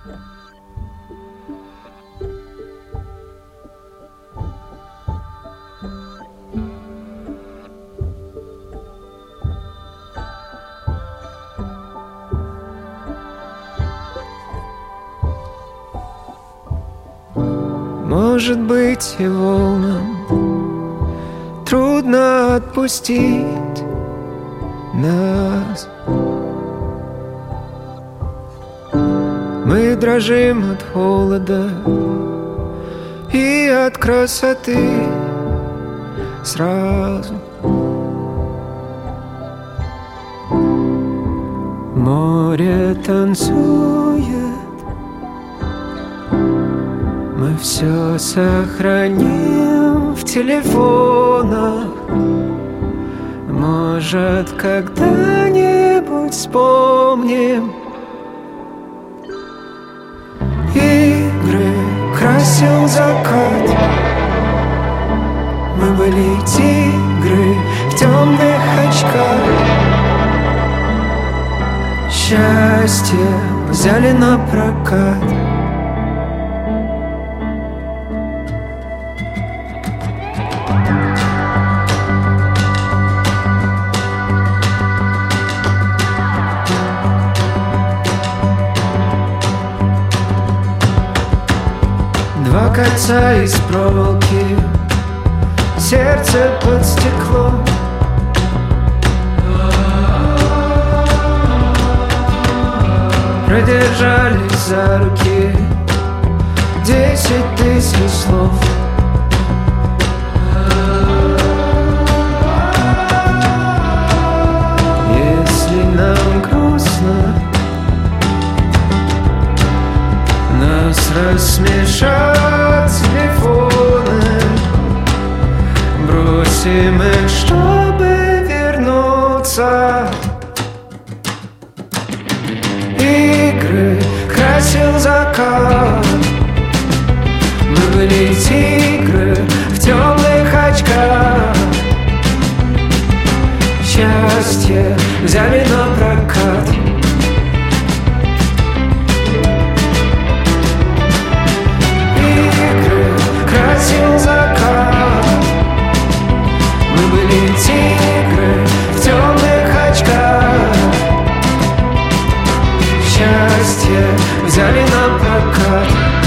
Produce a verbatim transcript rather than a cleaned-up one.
Может быть, и волнам трудно отпустить нас. Мы дрожим от холода и от красоты сразу. Море танцует, мы все сохраним в телефонах. Может, когда-нибудь вспомним игры, красил закат. Мы были тигры в темных очках. Счастье взяли на прокат. Два кольца из проволоки, сердце под стекло. Продержались за руки десять тысяч слов. Если нам грустно, нас рассмешат телефоны. Бросим их, чтобы вернуться. Игры красил закат. Мы были тигры в темных очках. Счастье взяли на прокат. Игры красил закат. Мы были тигры в темных очках. Счастье взяли на прокат.